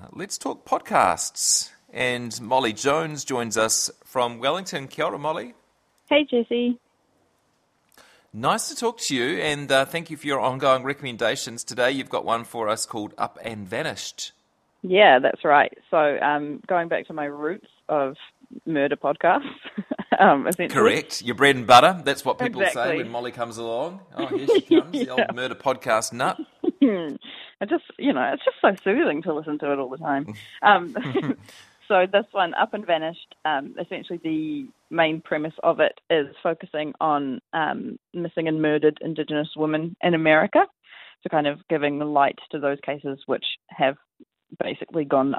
Let's talk podcasts. And Molly Jones joins us from Wellington. Kia ora, Molly. Hey, Jesse. Nice to talk to you, and thank you for your ongoing recommendations. Today you've got one for us called Up and Vanished. Yeah, that's right. So going back to my roots of murder podcasts, essentially. Correct. Your bread and butter. That's what people Exactly. say when Molly comes along. Oh, here she comes, the old murder podcast nut. It's just so soothing to listen to it all the time. So this one, Up and Vanished, essentially the main premise of it is focusing on missing and murdered Indigenous women in America. So kind of giving light to those cases which have basically gone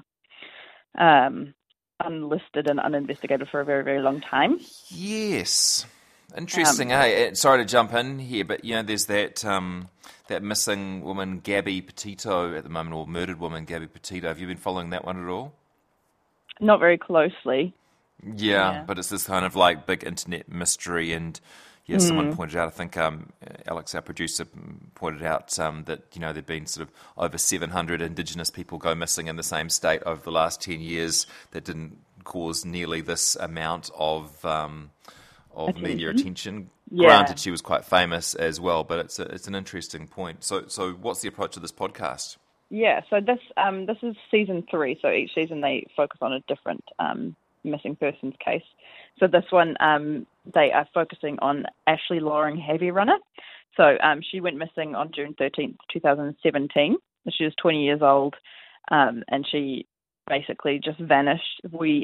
unlisted and uninvestigated for a very, very long time. Yes. Interesting, hey? Sorry to jump in here, but, there's that missing woman, Gabby Petito, at the moment, or murdered woman, Gabby Petito. Have you been following that one at all? Not very closely. Yeah, but it's this kind of like big internet mystery, and someone pointed out, I think Alex, our producer, pointed out that there'd been sort of over 700 Indigenous people go missing in the same state over the last 10 years. That didn't cause nearly this amount of media attention. Yeah. Granted, she was quite famous as well, but it's an interesting point. So what's the approach of this podcast? Yeah, so this is season 3. So each season they focus on a different missing persons case. So this one they are focusing on Ashley Loring Heavy-Runner. So she went missing on June 13th, 2017. She was 20 years old, and she basically just vanished. They,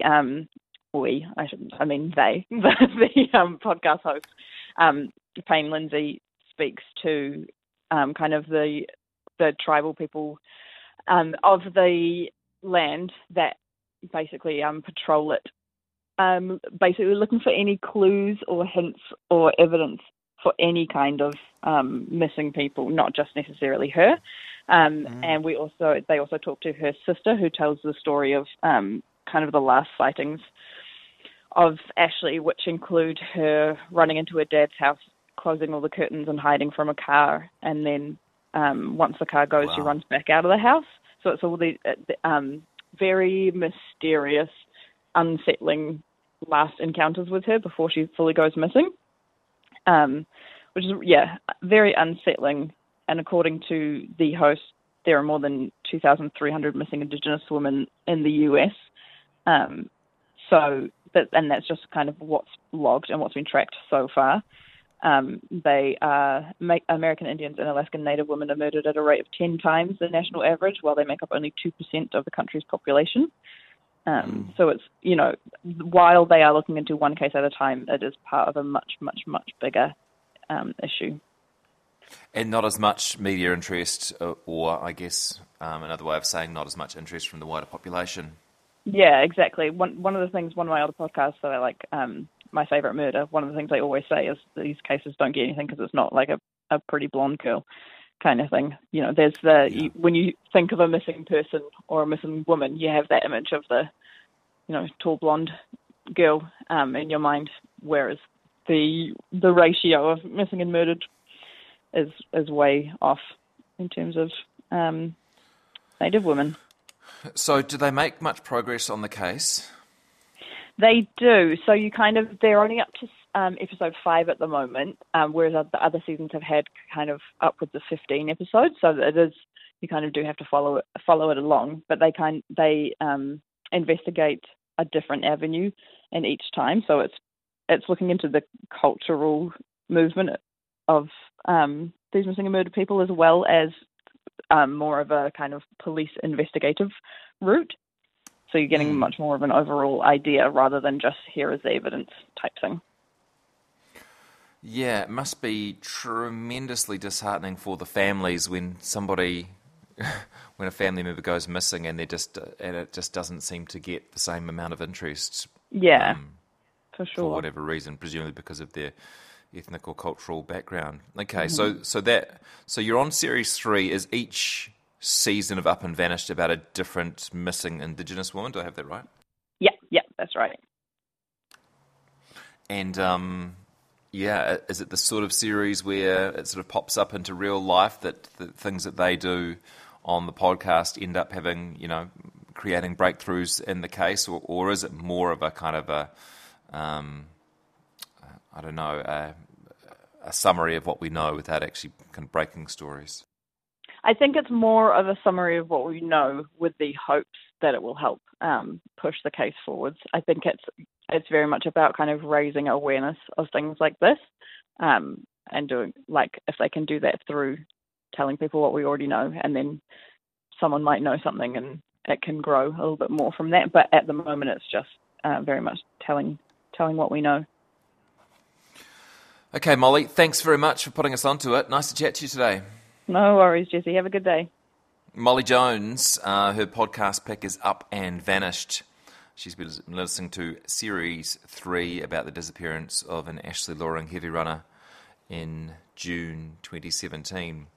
the podcast host, Payne Lindsay, speaks to kind of the tribal people of the land that basically patrol it, basically looking for any clues or hints or evidence for any kind of missing people, not just necessarily her. And they also talk to her sister, who tells the story of kind of the last sightings of Ashley, which include her running into her dad's house, closing all the curtains and hiding from a car, and then once the car goes, she runs back out of the house. So it's all the very mysterious, unsettling last encounters with her before she fully goes missing, which is, very unsettling. And according to the host, there are more than 2,300 missing Indigenous women in the US. That's just kind of what's logged and what's been tracked so far. American Indians and Alaskan Native women are murdered at a rate of 10 times the national average, while they make up only 2% of the country's population. So it's, while they are looking into one case at a time, it is part of a much, much, much bigger issue. And not as much media interest, or I guess another way of saying not as much interest from the wider population. Yeah, exactly. One of the things, one of my other podcasts that I like, My Favorite Murder, one of the things they always say is these cases don't get anything because it's not like a pretty blonde girl kind of thing. There's when you think of a missing person or a missing woman, you have that image of the, tall blonde girl in your mind, whereas the ratio of missing and murdered is way off in terms of Native women. So do they make much progress on the case? They do. So they're only up to episode 5 at the moment, whereas the other seasons have had kind of upwards of 15 episodes. So it is, you kind of do have to follow it along, but they investigate a different avenue in each time. So it's looking into the cultural movement of these missing and murdered people, as well as more of a kind of police investigative route. So you're getting much more of an overall idea rather than just here is the evidence type thing. Yeah, it must be tremendously disheartening for the families when a family member goes missing and it just doesn't seem to get the same amount of interest. Yeah, for sure. For whatever reason, presumably because of their ethnic or cultural background. Okay, so you're on series 3. Is each season of Up and Vanished about a different missing Indigenous woman? Do I have that right? Yeah, that's right. And is it the sort of series where it sort of pops up into real life, that the things that they do on the podcast end up having, creating breakthroughs in the case, or is it more of a kind of a summary of what we know without actually kind of breaking stories? I think it's more of a summary of what we know with the hopes that it will help push the case forwards. I think it's very much about kind of raising awareness of things like this, and doing, like, if they can do that through telling people what we already know, and then someone might know something and it can grow a little bit more from that. But at the moment, it's just very much telling what we know. Okay, Molly, thanks very much for putting us onto it. Nice to chat to you today. No worries, Jesse. Have a good day. Molly Jones, her podcast pick is Up and Vanished. She's been listening to Series 3 about the disappearance of an Ashley Loring heavy runner in June 2017.